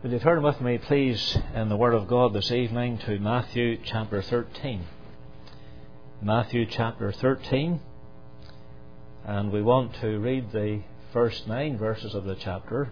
Will you turn with me, please, in the Word of God this evening to Matthew chapter 13. Matthew chapter 13. And we want to read the first 9 verses of the chapter.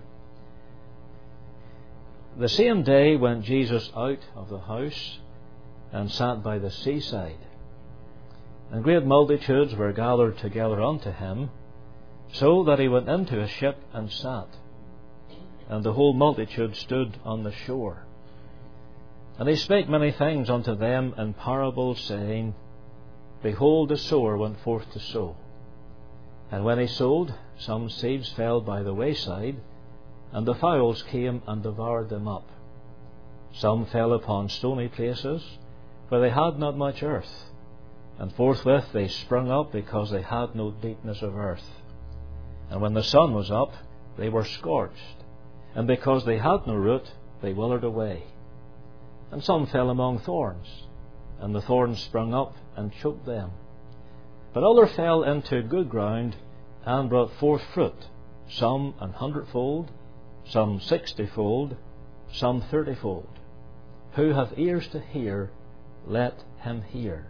The same day went Jesus out of the house and sat by the seaside. And great multitudes were gathered together unto him, so that he went into a ship and sat. And the whole multitude stood on the shore. And he spake many things unto them in parables, saying, Behold, the sower went forth to sow. And when he sowed, some seeds fell by the wayside, and the fowls came and devoured them up. Some fell upon stony places, where they had not much earth, and forthwith they sprung up, because they had no deepness of earth. And when the sun was up, they were scorched, and because they had no root, they withered away. And some fell among thorns, and the thorns sprung up and choked them. But other fell into good ground, and brought forth fruit, some 100-fold, some 60-fold, some 30-fold. Who hath ears to hear, let him hear.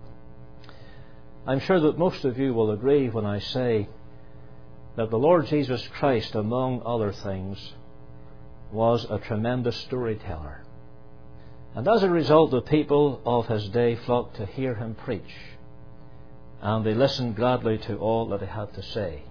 I'm sure that most of you will agree when I say that the Lord Jesus Christ, among other things, was a tremendous storyteller. And as a result, the people of his day flocked to hear him preach, and they listened gladly to all that he had to say.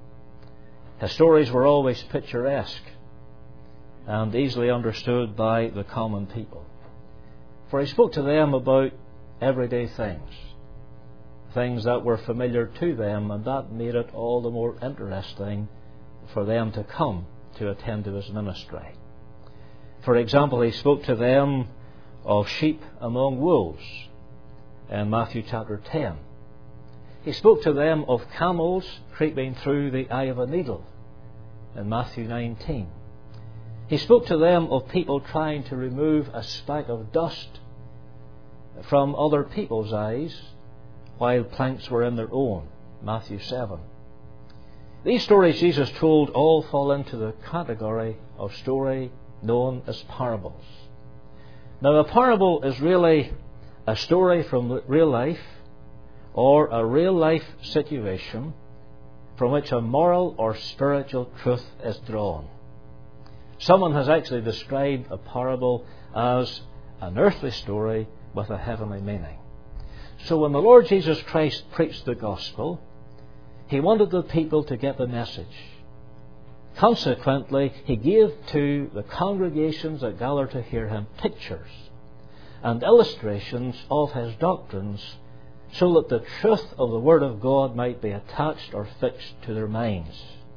His stories were always picturesque and easily understood by the common people, for he spoke to them about everyday things, things that were familiar to them, and that made it all the more interesting for them to come to attend to his ministry. For example, he spoke to them of sheep among wolves in Matthew chapter 10. He spoke to them of camels creeping through the eye of a needle in Matthew 19. He spoke to them of people trying to remove a speck of dust from other people's eyes while planks were in their own, Matthew 7. These stories Jesus told all fall into the category of story known as parables. Now, a parable is really a story from real life, or a real life situation from which a moral or spiritual truth is drawn. Someone has actually described a parable as an earthly story with a heavenly meaning. So when the Lord Jesus Christ preached the gospel, he wanted the people to get the message. Consequently, he gave to the congregations that gathered to hear him pictures and illustrations of his doctrines, so that the truth of the Word of God might be attached or fixed to their minds.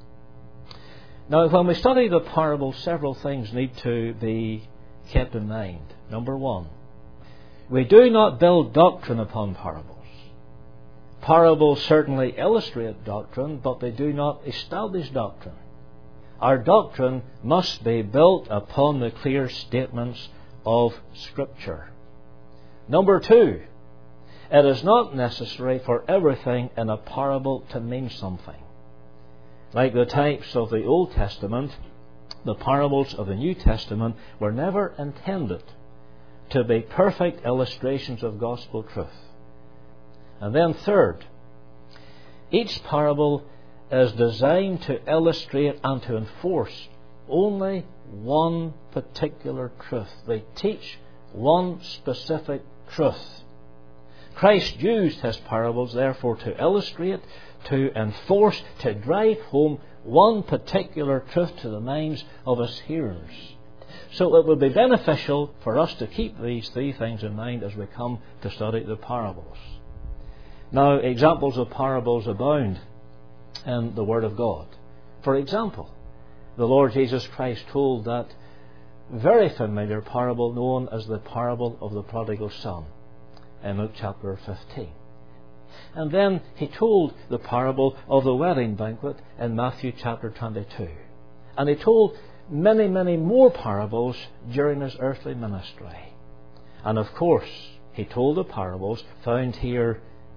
Now, when we study the parable, several things need to be kept in mind. Number one, we do not build doctrine upon parables. Parables certainly illustrate doctrine, but they do not establish doctrine. Our doctrine must be built upon the clear statements of Scripture. Number two, it is not necessary for everything in a parable to mean something. Like the types of the Old Testament, the parables of the New Testament were never intended to be perfect illustrations of gospel truth. And then third, each parable is designed to illustrate and to enforce only one particular truth. They teach one specific truth. Christ used his parables, therefore, to illustrate, to enforce, to drive home one particular truth to the minds of his hearers. So it would be beneficial for us to keep these three things in mind as we come to study the parables. Now, examples of parables abound in the Word of God. For example, the Lord Jesus Christ told that very familiar parable known as the parable of the prodigal son in Luke chapter 15. And then he told the parable of the wedding banquet in Matthew chapter 22. And he told many, many more parables during his earthly ministry. And of course, he told the parables found here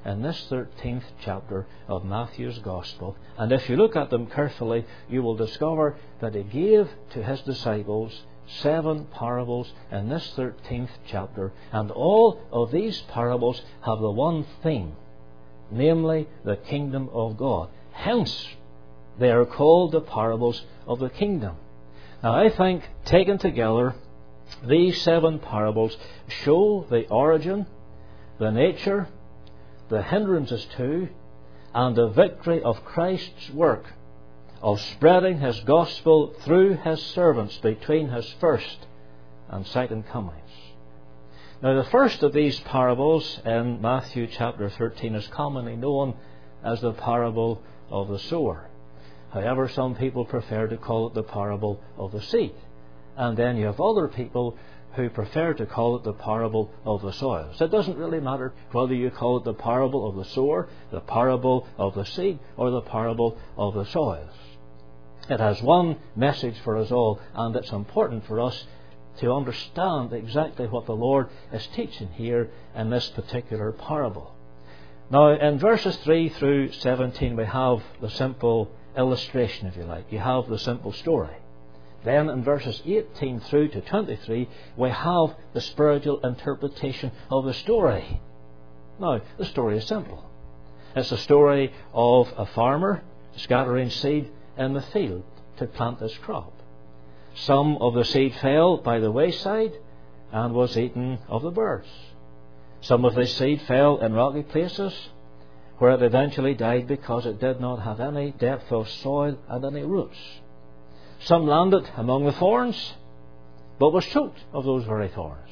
in this 13th chapter of Matthew's Gospel. And if you look at them carefully, you will discover that he gave to his disciples 7 parables in this 13th chapter, and all of these parables have the one theme, namely the kingdom of God. Hence, they are called the parables of the kingdom. Now, I think, taken together, these 7 parables show the origin, the nature, the hindrances to, and the victory of Christ's work of spreading His gospel through His servants between His first and second comings. Now, the first of these parables in Matthew chapter 13 is commonly known as the parable of the sower. However, some people prefer to call it the parable of the seed. And then you have other people who prefer to call it the parable of the soil. So it doesn't really matter whether you call it the parable of the sower, the parable of the seed, or the parable of the soils. It has one message for us all, and it's important for us to understand exactly what the Lord is teaching here in this particular parable. Now, in verses 3 through 17, we have the simple illustration, if you like. You have the simple story. Then in verses 18 through to 23, we have the spiritual interpretation of the story. Now, the story is simple. It's the story of a farmer scattering seed in the field to plant his crop. Some of the seed fell by the wayside and was eaten of the birds. Some of the seed fell in rocky places, where it eventually died because it did not have any depth of soil and any roots. Some landed among the thorns, but was choked of those very thorns.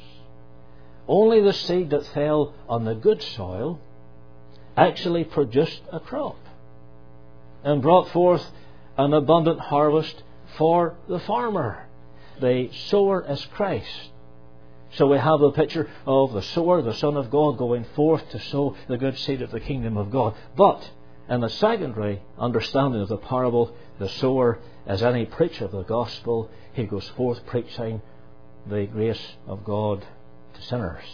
Only the seed that fell on the good soil actually produced a crop and brought forth an abundant harvest for the farmer. The sower is Christ. So we have the picture of the sower, the Son of God, going forth to sow the good seed of the kingdom of God. But in the secondary understanding of the parable, the sower is any preacher of the gospel. He goes forth preaching the grace of God to sinners.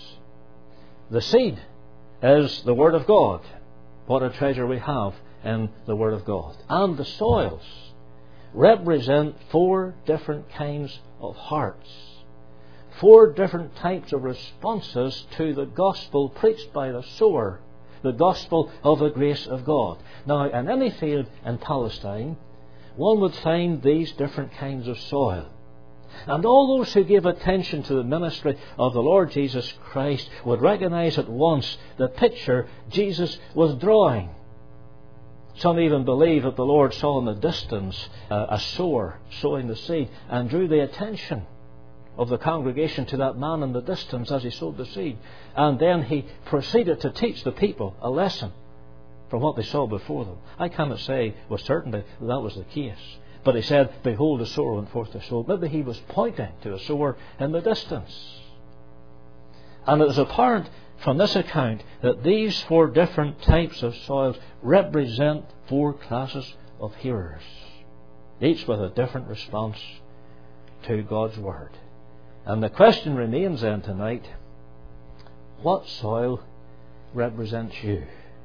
The seed is the Word of God. What a treasure we have in the Word of God. And the soils represent 4 different kinds of hearts. 4 different types of responses to the gospel preached by the sower, the gospel of the grace of God. Now, in any field in Palestine, one would find these different kinds of soil. And all those who gave attention to the ministry of the Lord Jesus Christ would recognize at once the picture Jesus was drawing. Some even believe that the Lord saw in the distance a sower sowing the seed and drew the attention of the congregation to that man in the distance as he sowed the seed. And then he proceeded to teach the people a lesson from what they saw before them. I cannot say with certainty that was the case. But he said, "Behold, the sower went forth to sow." Maybe he was pointing to a sower in the distance. And it is apparent from this account that these 4 different types of soils represent 4 classes of hearers, each with a different response to God's Word. And the question remains then tonight, what soil represents you?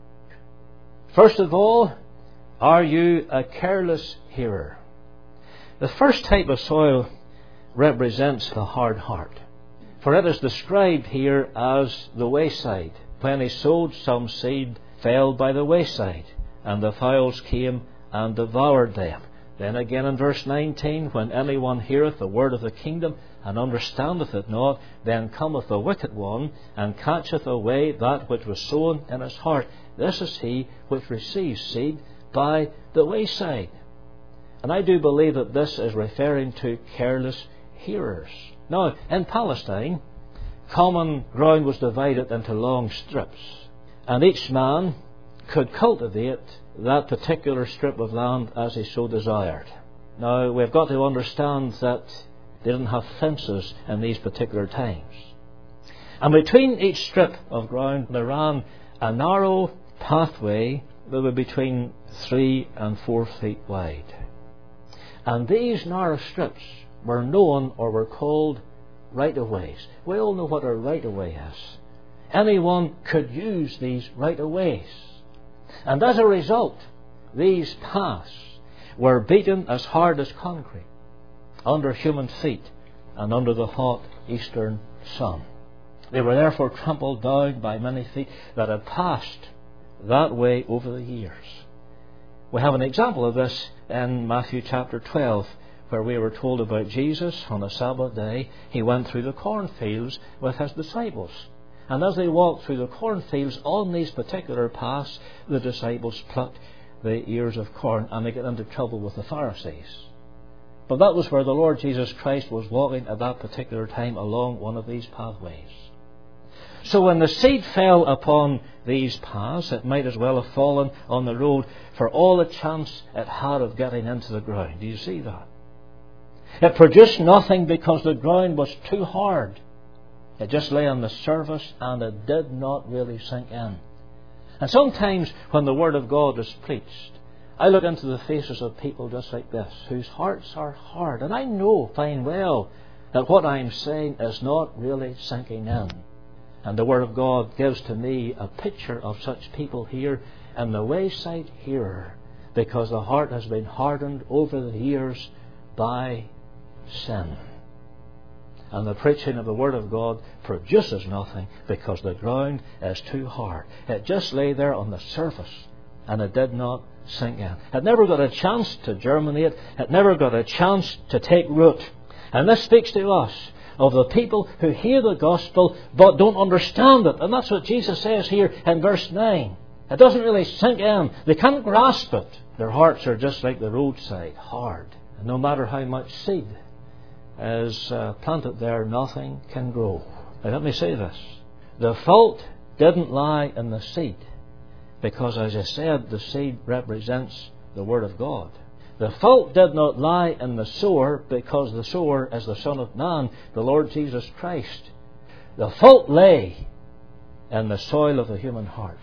First of all, are you a careless hearer? The first type of soil represents the hard heart. For it is described here as the wayside. When he sowed, some seed fell by the wayside, and the fowls came and devoured them. Then again in verse 19, when anyone heareth the word of the kingdom, and understandeth it not, then cometh the wicked one, and catcheth away that which was sown in his heart. This is he which receives seed by the wayside. And I do believe that this is referring to careless hearers. Now, in Palestine, common ground was divided into long strips, and each man could cultivate that particular strip of land as he so desired. Now, we've got to understand that they didn't have fences in these particular times. And between each strip of ground there ran a narrow pathway that was between 3 and 4 feet wide. And these narrow strips were known or were called right-of-ways. We all know what a right-of-way is. anyone could use these right-of-ways. And as a result, these paths were beaten as hard as concrete under human feet and under the hot eastern sun. They were therefore trampled down by many feet that had passed that way over the years. We have an example of this in Matthew chapter 12, where we were told about Jesus on a Sabbath day. He went through the cornfields with his disciples. And as they walked through the cornfields on these particular paths, the disciples plucked the ears of corn and they got into trouble with the Pharisees. But that was where the Lord Jesus Christ was walking at that particular time along one of these pathways. So when the seed fell upon these paths, it might as well have fallen on the road for all the chance it had of getting into the ground. Do you see that? It produced nothing because the ground was too hard. It just lay on the surface and it did not really sink in. And sometimes when the Word of God is preached, I look into the faces of people just like this, whose hearts are hard. And I know fine well that what I'm saying is not really sinking in. And the Word of God gives to me a picture of such people here in the wayside hearer, because the heart has been hardened over the years by sin. And the preaching of the Word of God produces nothing because the ground is too hard. It just lay there on the surface and it did not sink in. It never got a chance to germinate. It never got a chance to take root. And this speaks to us of the people who hear the gospel but don't understand it. And that's what Jesus says here in verse 9. It doesn't really sink in. They can't grasp it. Their hearts are just like the roadside, hard. And no matter how much seed is planted there, nothing can grow. Now let me say this. The fault didn't lie in the seed, because as I said, the seed represents the Word of God. The fault did not lie in the sower, because the sower is the Son of Man, the Lord Jesus Christ. The fault lay in the soil of the human heart.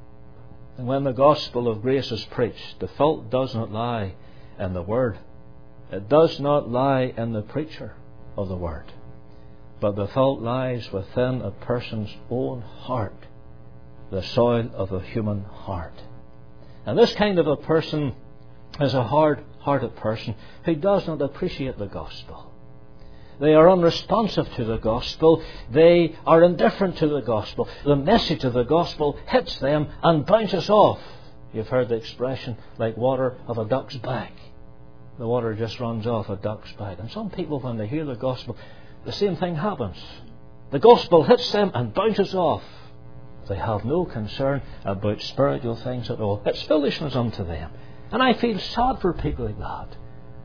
And when the gospel of grace is preached, the fault does not lie in the Word. It does not lie in the preacher of the Word. But the fault lies within a person's own heart, the soil of the human heart. And this kind of a person is a hard-hearted person who does not appreciate the gospel. They are unresponsive to the gospel. They are indifferent to the gospel. The message of the gospel hits them and bounces off. You've heard the expression, like water of a duck's back. The water just runs off a duck's back. And some people, when they hear the gospel, the same thing happens. The gospel hits them and bounces off. They have no concern about spiritual things at all. It's foolishness unto them. And I feel sad for people like that.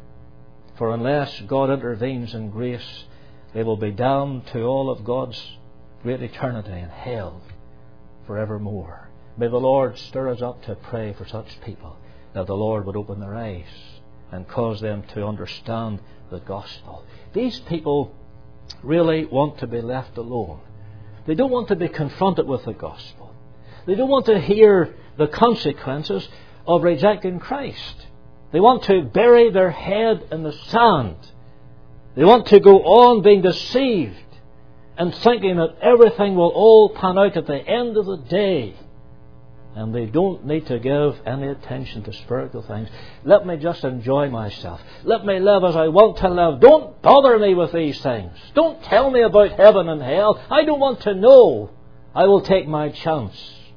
For unless God intervenes in grace, they will be damned to all of God's great eternity in hell forevermore. May the Lord stir us up to pray for such people, that the Lord would open their eyes and cause them to understand the gospel. These people really want to be left alone. They don't want to be confronted with the gospel. They don't want to hear the consequences of rejecting Christ. They want to bury their head in the sand. They want to go on being deceived and thinking that everything will all pan out at the end of the day. And they don't need to give any attention to spiritual things. Let me just enjoy myself. Let me live as I want to live. Don't bother me with these things. Don't tell me about heaven and hell. I don't want to know. I will take my chance.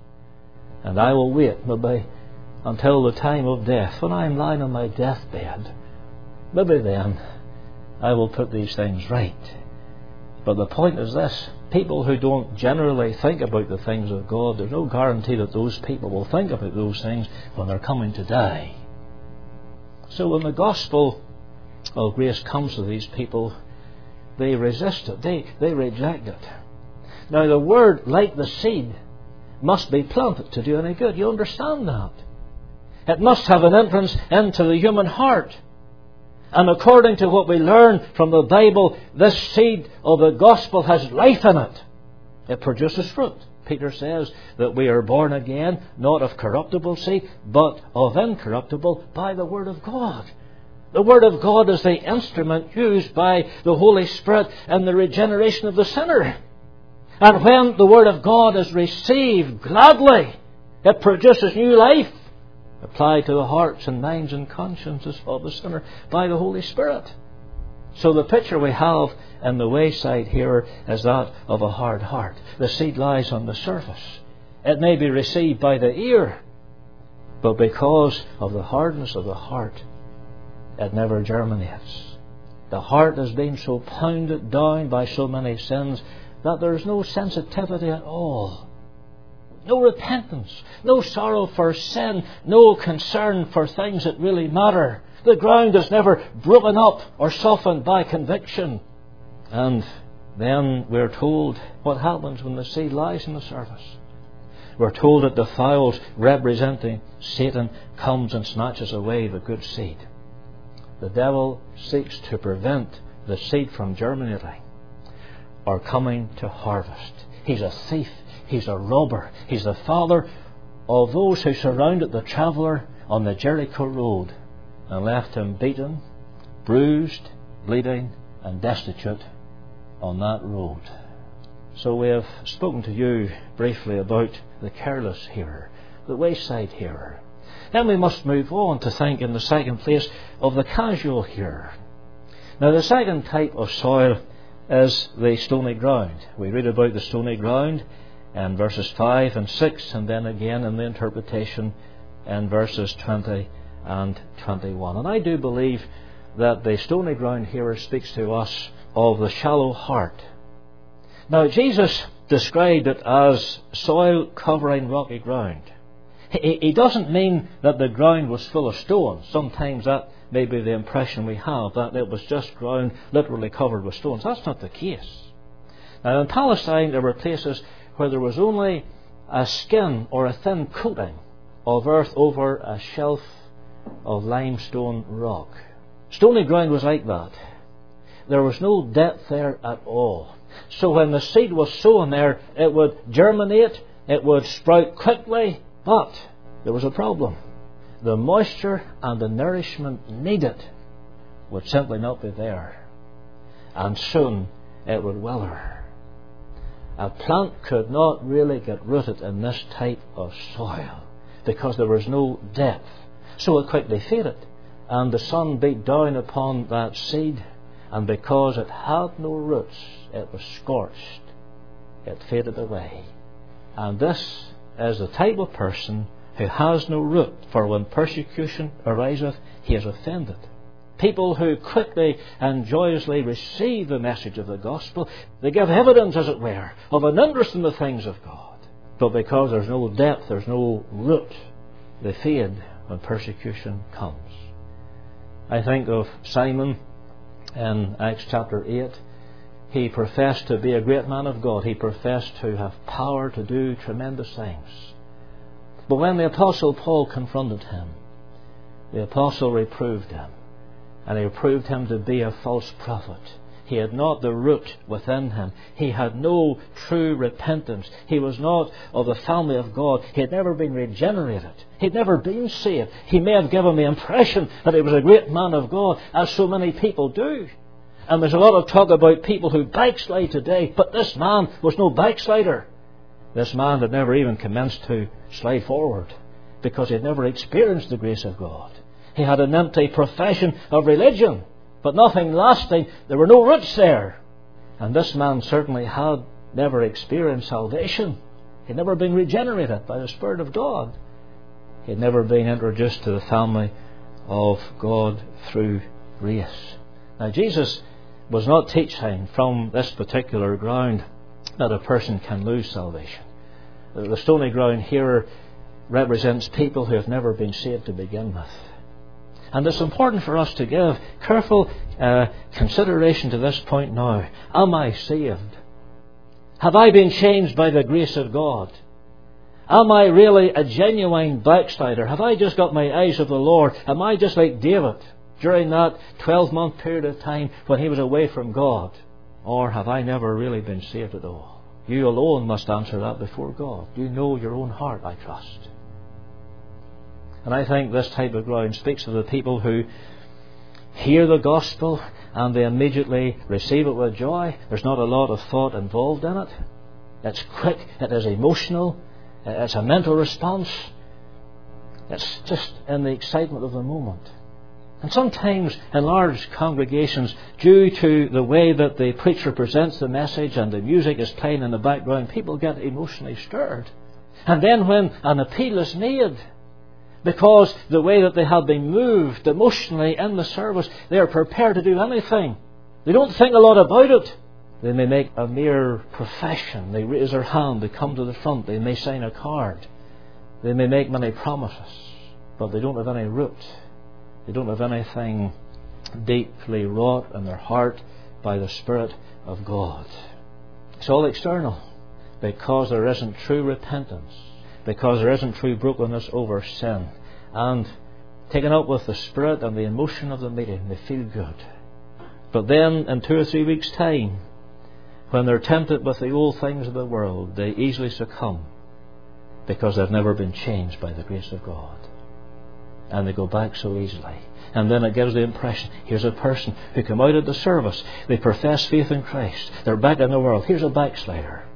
And I will wait maybe until the time of death. When I am lying on my deathbed, maybe then I will put these things right. But the point is this. People who don't generally think about the things of God, there's no guarantee that those people will think about those things when they're coming to die. So when the gospel of grace comes to these people, they resist it. They reject it. Now the word, like the seed, must be planted to do any good. You understand that? It must have an entrance into the human heart. And according to what we learn from the Bible, this seed of the gospel has life in it. It produces fruit. Peter says that we are born again, not of corruptible seed, but of incorruptible by the Word of God. The Word of God is the instrument used by the Holy Spirit in the regeneration of the sinner. And when the Word of God is received gladly, it produces new life applied to the hearts and minds and consciences of the sinner by the Holy Spirit. So the picture we have in the wayside here is that of a hard heart. The seed lies on the surface. It may be received by the ear, but because of the hardness of the heart, it never germinates. The heart has been so pounded down by so many sins that there is no sensitivity at all. No repentance, no sorrow for sin, no concern for things that really matter. The ground is never broken up or softened by conviction. And then we're told what happens when the seed lies in the surface. We're told that the fowls representing Satan comes and snatches away the good seed. The devil seeks to prevent the seed from germinating or coming to harvest. He's a thief. He's a robber. He's the father of those who surrounded the traveller on the Jericho road and left him beaten, bruised, bleeding and destitute on that road. So we have spoken to you briefly about the careless hearer, the wayside hearer. Then we must move on to think in the second place of the casual hearer. Now the second type of soil is the stony ground. We read about the stony ground in verses 5 and 6, and then again in the interpretation in verses 20 and 21. And I do believe that the stony ground here speaks to us of the shallow heart. Now Jesus described it as soil covering rocky ground. He doesn't mean that the ground was full of stones. Sometimes that may be the impression we have, that it was just ground literally covered with stones. That's not the case. Now in Palestine there were places where there was only a skin or a thin coating of earth over a shelf of limestone rock. Stony ground was like that. There was no depth there at all. So when the seed was sown there, it would germinate, it would sprout quickly, but there was a problem. The moisture and the nourishment needed would simply not be there. And soon it would wither. A plant could not really get rooted in this type of soil because there was no depth. So it quickly faded. And the sun beat down upon that seed, and because it had no roots, it was scorched. It faded away. And this is the type of person who has no root, for when persecution ariseth, he is offended. People who quickly and joyously receive the message of the gospel, they give evidence, as it were, of an interest in the things of God. But because there's no depth, there's no root, they fade when persecution comes. I think of Simon in Acts chapter 8. He professed to be a great man of God. He professed to have power to do tremendous things. But when the Apostle Paul confronted him, the Apostle reproved him. And he proved him to be a false prophet. He had not the root within him. He had no true repentance. He was not of the family of God. He had never been regenerated. He had never been saved. He may have given the impression that he was a great man of God, as so many people do. And there's a lot of talk about people who backslide today, but this man was no backslider. This man had never even commenced to slide forward because he had never experienced the grace of God. He had an empty profession of religion, but nothing lasting. There were no roots there. And this man certainly had never experienced salvation. He had never been regenerated by the Spirit of God. He had never been introduced to the family of God through grace. Now Jesus was not teaching from this particular ground that a person can lose salvation. The stony ground here represents people who have never been saved to begin with. And it's important for us to give careful consideration to this point now. Am I saved? Have I been changed by the grace of God? Am I really a genuine backslider? Have I just got my eyes of the Lord? Am I just like David during that 12-month period of time when he was away from God? Or have I never really been saved at all? You alone must answer that before God. You know your own heart, I trust. And I think this type of ground speaks of the people who hear the gospel and they immediately receive it with joy. There's not a lot of thought involved in it. It's quick, it is emotional, it's a mental response. It's just in the excitement of the moment. And sometimes in large congregations, due to the way that the preacher presents the message and the music is playing in the background, people get emotionally stirred. And then when an appeal is made, because the way that they have been moved emotionally in the service, they are prepared to do anything. They don't think a lot about it. They may make a mere profession. They raise their hand, they come to the front, they may sign a card. They may make many promises, but they don't have any root. They don't have anything deeply wrought in their heart by the Spirit of God. It's all external, because there isn't true repentance, because there isn't true brokenness over sin. And taken up with the spirit and the emotion of the meeting, they feel good. But then in 2 or 3 weeks' time, when they're tempted with the old things of the world, they easily succumb, because they've never been changed by the grace of God. And they go back so easily. And then it gives the impression, here's a person who came out of the service, they profess faith in Christ, they're back in the world, here's a backslider.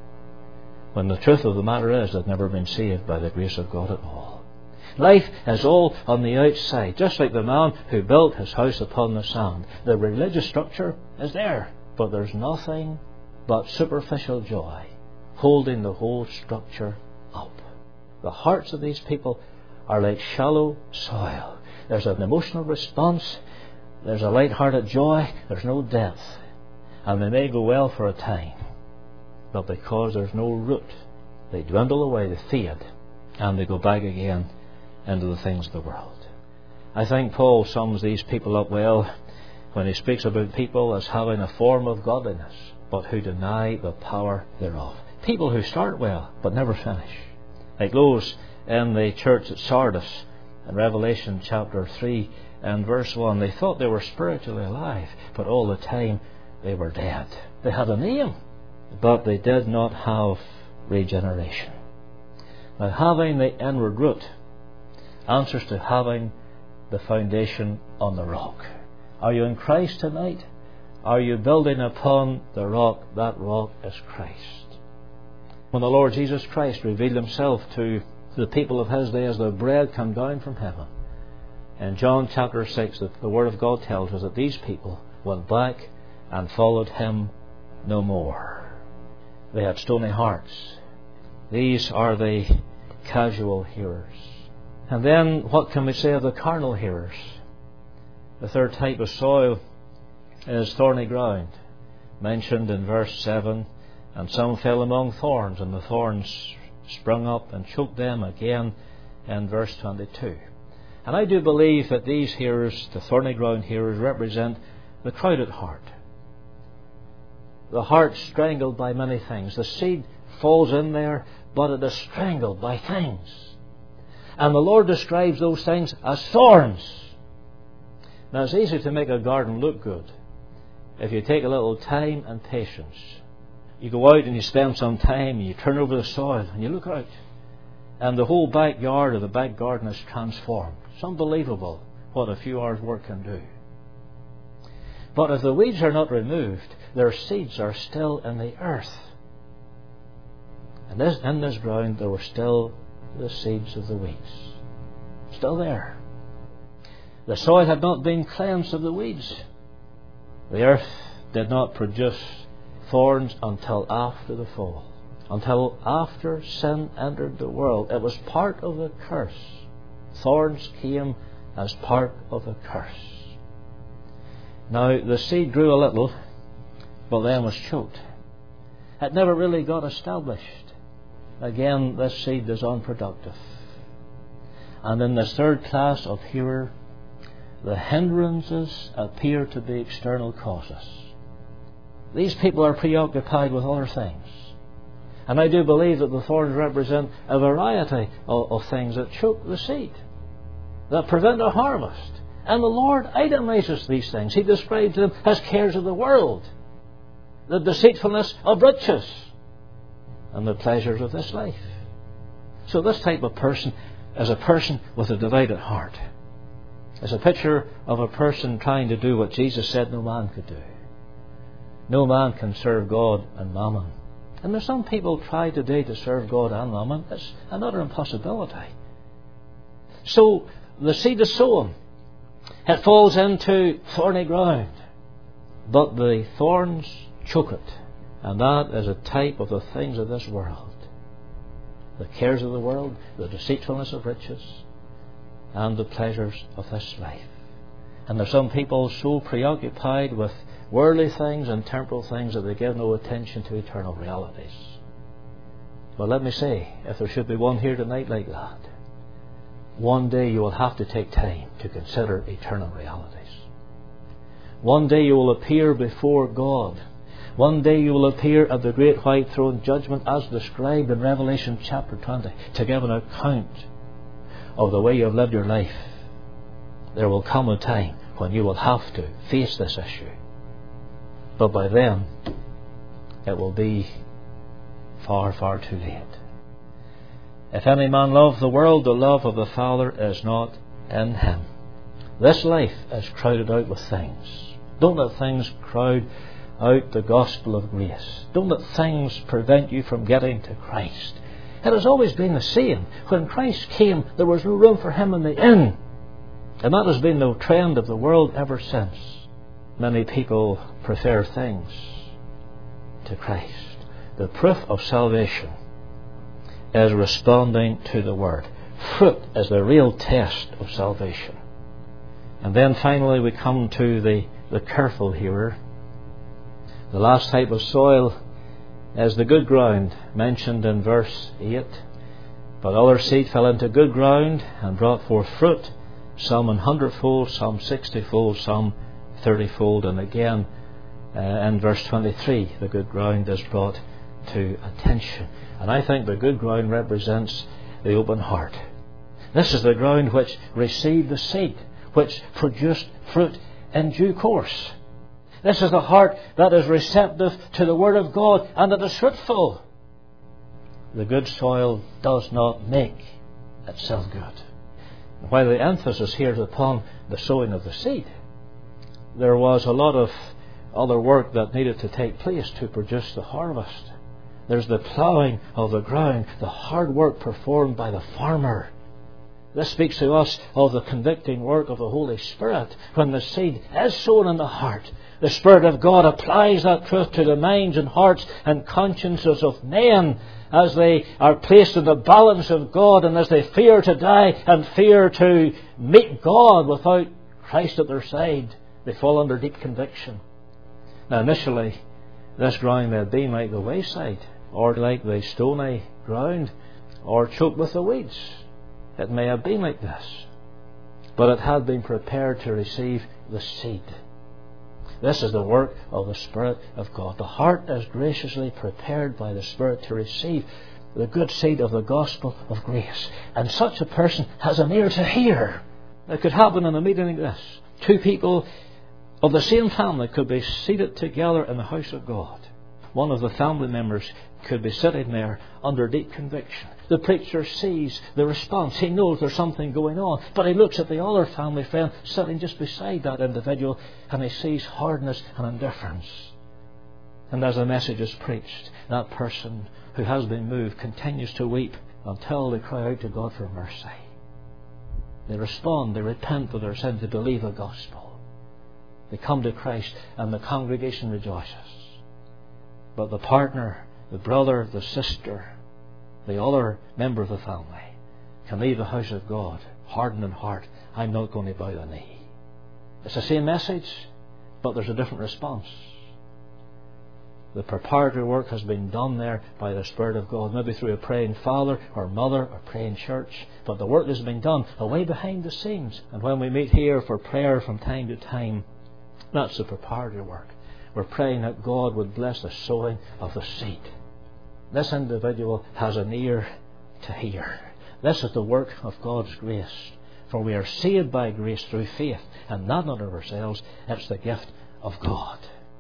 When the truth of the matter is, they've never been saved by the grace of God at all. Life is all on the outside, just like the man who built his house upon the sand. The religious structure is there, but there's nothing but superficial joy holding the whole structure up. The hearts of these people are like shallow soil. There's an emotional response, there's a light-hearted joy, there's no depth. And they may go well for a time, but because there's no root, they dwindle away, they fade, and they go back again into the things of the world. I think Paul sums these people up well when he speaks about people as having a form of godliness, but who deny the power thereof. People who start well, but never finish. Like those in the church at Sardis in Revelation chapter 3 and verse 1. They thought they were spiritually alive, but all the time they were dead. They had a name, but they did not have regeneration. Now, having the inward root answers to having the foundation on the rock. Are you in Christ tonight? Are you building upon the rock? That rock is Christ. When the Lord Jesus Christ revealed himself to the people of his day as the bread come down from heaven, in John chapter 6, the Word of God tells us that these people went back and followed him no more. They had stony hearts. These are the casual hearers. And then what can we say of the carnal hearers? The third type of soil is thorny ground, mentioned in verse 7. And some fell among thorns, and the thorns sprung up and choked them, again in verse 22. And I do believe that these hearers, the thorny ground hearers, represent the crowded heart. The heart strangled by many things. The seed falls in there, but it is strangled by things. And the Lord describes those things as thorns. Now, it's easy to make a garden look good if you take a little time and patience. You go out and you spend some time and you turn over the soil and you look out, and the whole backyard or the back garden is transformed. It's unbelievable what a few hours work can do. But if the weeds are not removed, their seeds are still in the earth. And in this ground there were still the seeds of the weeds. Still there. The soil had not been cleansed of the weeds. The earth did not produce thorns until after the fall. Until after sin entered the world. It was part of the curse. Thorns came as part of the curse. Now, the seed grew a little, but then was choked. It never really got established. Again, this seed is unproductive. And in this third class of hearer, the hindrances appear to be external causes. These people are preoccupied with other things. And I do believe that the thorns represent a variety of things that choke the seed, that prevent a harvest. And the Lord itemizes these things. He describes them as cares of the world, the deceitfulness of riches, and the pleasures of this life. So this type of person is a person with a divided heart. It's a picture of a person trying to do what Jesus said no man could do. No man can serve God and mammon. And there's some people try today to serve God and mammon. It's another impossibility. So the seed is sown. It falls into thorny ground. But the thorns choke it. And that is a type of the things of this world. The cares of the world, the deceitfulness of riches, and the pleasures of this life. And there's some people so preoccupied with worldly things and temporal things that they give no attention to eternal realities. But let me say, if there should be one here tonight like that, one day you will have to take time to consider eternal realities. One day you will appear before God. One day you will appear at the great white throne judgment as described in Revelation chapter 20 to give an account of the way you have lived your life. There will come a time when you will have to face this issue. But by then, it will be far, far too late. If any man love the world, the love of the Father is not in him. This life is crowded out with things. Don't let things crowd out the gospel of grace. Don't let things prevent you from getting to Christ. It has always been the same. When Christ came, there was no room for him in the inn. And that has been the trend of the world ever since. Many people prefer things to Christ. The proof of salvation is responding to the Word. Fruit is the real test of salvation. And then finally we come to the careful hearer. The last type of soil is the good ground, mentioned in verse 8. But other seed fell into good ground and brought forth fruit, some 100-fold, some 60-fold, some 30-fold. And again, in verse 23, the good ground is brought to attention. And I think the good ground represents the open heart. This is the ground which received the seed, which produced fruit in due course. This is the heart that is receptive to the Word of God and that is fruitful. The good soil does not make itself good. While the emphasis here is upon the sowing of the seed, there was a lot of other work that needed to take place to produce the harvest. There's the ploughing of the ground, the hard work performed by the farmer. This speaks to us of the convicting work of the Holy Spirit. When the seed is sown in the heart, the Spirit of God applies that truth to the minds and hearts and consciences of men as they are placed in the balance of God and as they fear to die and fear to meet God without Christ at their side. They fall under deep conviction. Now initially, this ground may have been like the wayside, or like the stony ground, or choked with the weeds. It may have been like this, but it had been prepared to receive the seed. This is the work of the Spirit of God. The heart is graciously prepared by the Spirit to receive the good seed of the gospel of grace. And such a person has an ear to hear. It could happen in a meeting like this. Two people of the same family could be seated together in the house of God. One of the family members could be sitting there under deep conviction. The preacher sees the response. He knows there's something going on. But he looks at the other family friend sitting just beside that individual and he sees hardness and indifference. And as the message is preached, that person who has been moved continues to weep until they cry out to God for mercy. They respond, they repent of their sins, they believe the gospel. They come to Christ and the congregation rejoices. But the partner, the brother, the sister, the other member of the family can leave the house of God hardened in heart. I'm not going to bow the knee. It's the same message, but there's a different response. The preparatory work has been done there by the Spirit of God, maybe through a praying father or mother or praying church, but the work has been done away behind the scenes. And when we meet here for prayer from time to time, that's the preparatory work. We're praying that God would bless the sowing of the seed. This individual has an ear to hear. This is the work of God's grace. For we are saved by grace through faith, and not of ourselves. It's the gift of God.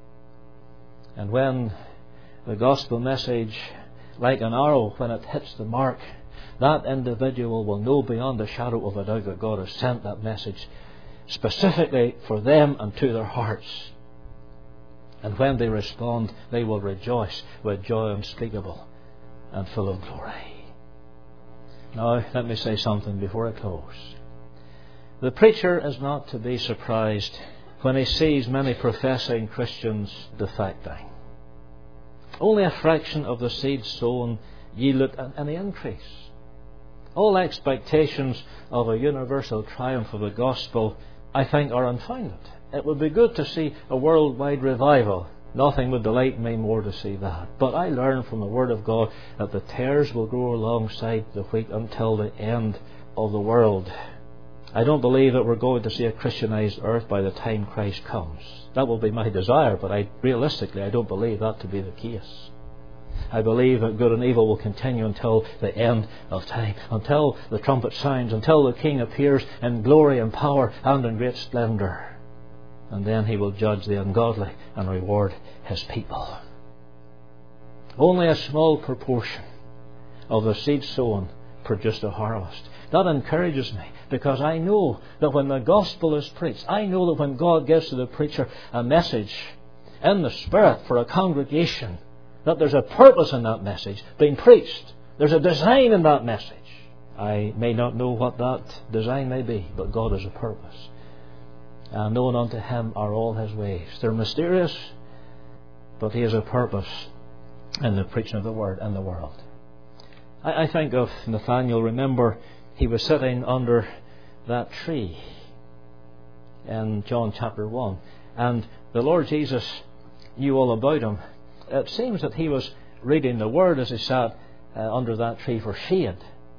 And when the gospel message, like an arrow, when it hits the mark, that individual will know beyond a shadow of a doubt that God has sent that message specifically for them and to their hearts. And when they respond, they will rejoice with joy unspeakable and full of glory. Now, let me say something before I close. The preacher is not to be surprised when he sees many professing Christians defecting. Only a fraction of the seed sown yielded any increase. All expectations of a universal triumph of the gospel, I think, are unfounded. It would be good to see a worldwide revival. Nothing would delight me more to see that. But I learn from the Word of God that the tares will grow alongside the wheat until the end of the world. I don't believe that we're going to see a Christianized earth by the time Christ comes. That will be my desire, but realistically I don't believe that to be the case. I believe that good and evil will continue until the end of time, until the trumpet sounds, until the King appears in glory and power and in great splendour. And then he will judge the ungodly and reward his people. Only a small proportion of the seed sown produced a harvest. That encourages me, because I know that when the gospel is preached, I know that when God gives to the preacher a message in the Spirit for a congregation, that there's a purpose in that message being preached. There's a design in that message. I may not know what that design may be, but God has a purpose. And known unto Him are all His ways. They're mysterious, but He has a purpose in the preaching of the Word in the world. I think of Nathanael. Remember, he was sitting under that tree in John chapter 1. And the Lord Jesus knew all about him. It seems that he was reading the Word as he sat under that tree for shade.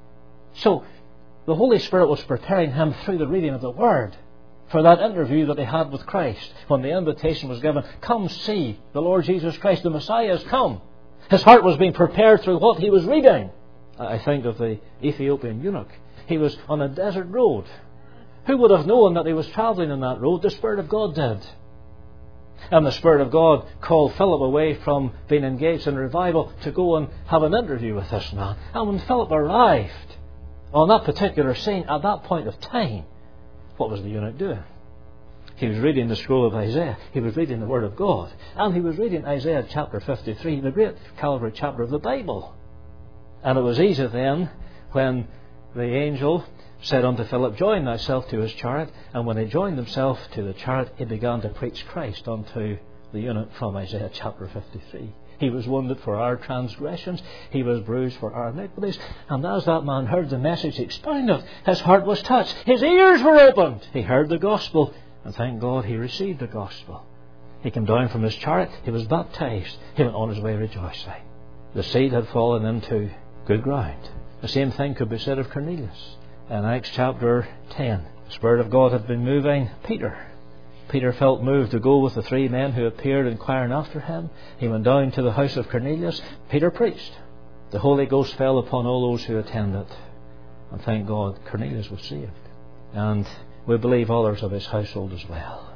So the Holy Spirit was preparing him through the reading of the Word for that interview that he had with Christ. When the invitation was given, come see the Lord Jesus Christ, the Messiah has come. His heart was being prepared through what he was reading. I think of the Ethiopian eunuch. He was on a desert road. Who would have known that he was travelling on that road? The Spirit of God did. And the Spirit of God called Philip away from being engaged in revival to go and have an interview with this man. And when Philip arrived on that particular scene, at that point of time, what was the eunuch doing? He was reading the scroll of Isaiah. He was reading the Word of God. And he was reading Isaiah chapter 53, the great Calvary chapter of the Bible. And it was easy then, when the angel said unto Philip, join thyself to his chariot. And when he joined himself to the chariot, he began to preach Christ unto the eunuch from Isaiah chapter 53. He was wounded for our transgressions. He was bruised for our iniquities. And as that man heard the message expounded, his heart was touched. His ears were opened. He heard the gospel. And thank God he received the gospel. He came down from his chariot. He was baptized. He went on his way rejoicing. The seed had fallen into good ground. The same thing could be said of Cornelius. In Acts chapter 10, the Spirit of God had been moving Peter. Peter felt moved to go with the three men who appeared inquiring after him. He went down to the house of Cornelius. Peter preached. The Holy Ghost fell upon all those who attended. And thank God, Cornelius was saved. And we believe others of his household as well.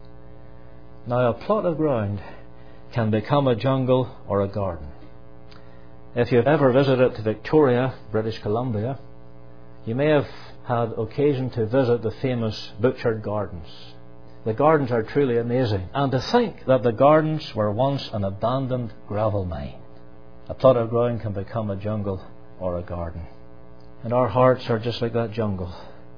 Now, a plot of ground can become a jungle or a garden. If you've ever visited Victoria, British Columbia, you may have had occasion to visit the famous Butchart Gardens. The gardens are truly amazing. And to think that the gardens were once an abandoned gravel mine. A plot of ground can become a jungle or a garden. And our hearts are just like that jungle.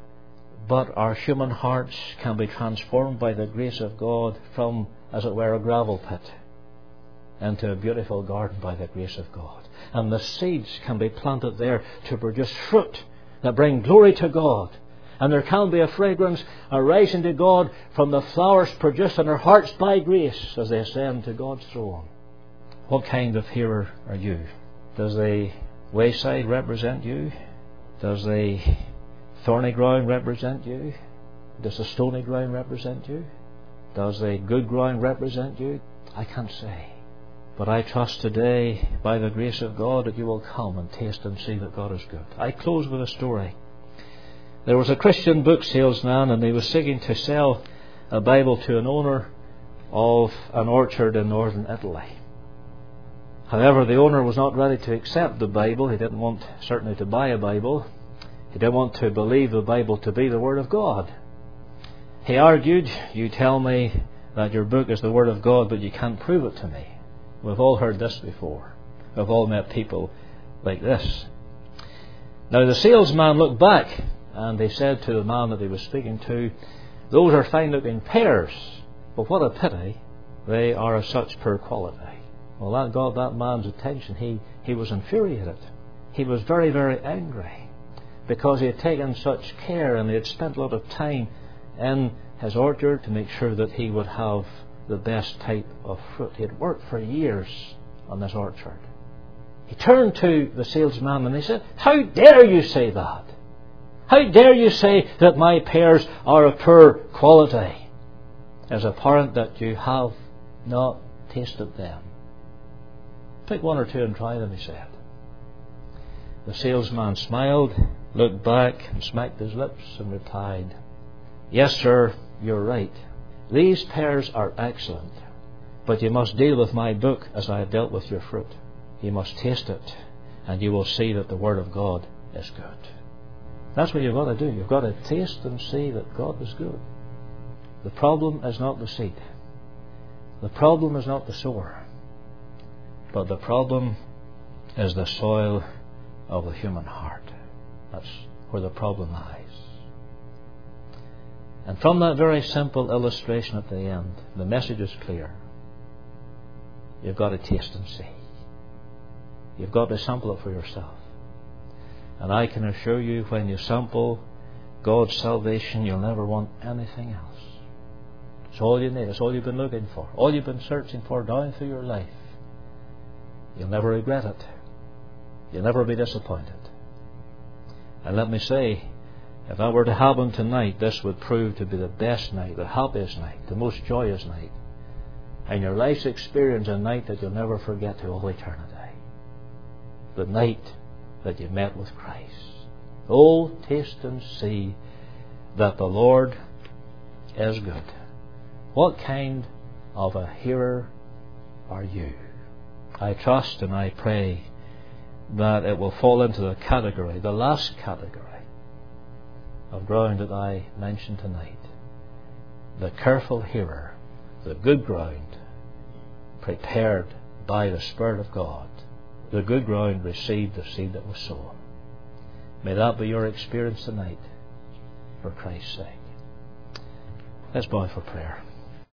But our human hearts can be transformed by the grace of God from, as it were, a gravel pit into a beautiful garden by the grace of God. And the seeds can be planted there to produce fruit that bring glory to God. And there can be a fragrance arising to God from the flowers produced in our hearts by grace as they ascend to God's throne. What kind of hearer are you? Does the wayside represent you? Does the thorny ground represent you? Does the stony ground represent you? Does the good ground represent you? I can't say. But I trust today, by the grace of God, that you will come and taste and see that God is good. I close with a story. There was a Christian book salesman, and he was seeking to sell a Bible to an owner of an orchard in northern Italy. However, the owner was not ready to accept the Bible. He didn't want certainly to buy a Bible. He didn't want to believe the Bible to be the Word of God. He argued, you tell me that your book is the Word of God, but you can't prove it to me. We've all heard this before. We've all met people like this. Now the salesman looked back, and he said to the man that he was speaking to, "Those are fine-looking pears, but what a pity they are of such poor quality." Well, that got that man's attention. He was infuriated. He was very, very angry, because he had taken such care and he had spent a lot of time in his orchard to make sure that he would have the best type of fruit. He had worked for years on this orchard. He turned to the salesman and he said, "How dare you say that? How dare you say that my pears are of poor quality? It's apparent that you have not tasted them. Pick one or two and try them," he said. The salesman smiled, looked back and smacked his lips and replied, "Yes, sir, you're right. These pears are excellent, but you must deal with my book as I have dealt with your fruit. You must taste it, and you will see that the Word of God is good." That's what you've got to do. You've got to taste and see that God is good. The problem is not the seed. The problem is not the sower. But the problem is the soil of the human heart. That's where the problem lies. And from that very simple illustration at the end, the message is clear. You've got to taste and see. You've got to sample it for yourself. And I can assure you, when you sample God's salvation, you'll never want anything else. It's all you need. It's all you've been looking for. All you've been searching for down through your life. You'll never regret it. You'll never be disappointed. And let me say, if that were to happen tonight, this would prove to be the best night, the happiest night, the most joyous night, and your life's experience, a night that you'll never forget to all eternity. The night that you met with Christ. Oh, taste and see that the Lord is good. What kind of a hearer are you? I trust and I pray that it will fall into the category, the last category of ground that I mentioned tonight. The careful hearer, the good ground, prepared by the Spirit of God. The good ground received the seed that was sown. May that be your experience tonight, for Christ's sake. Let's bow for prayer.